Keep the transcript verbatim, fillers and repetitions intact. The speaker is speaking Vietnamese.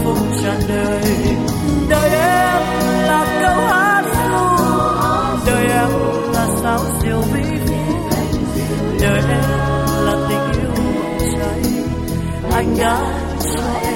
phúc tràn đời. Đời em là câu hát ru, đời em là sao diệu vĩ phú, đời em là tình yêu bỏng cháy anh đã cho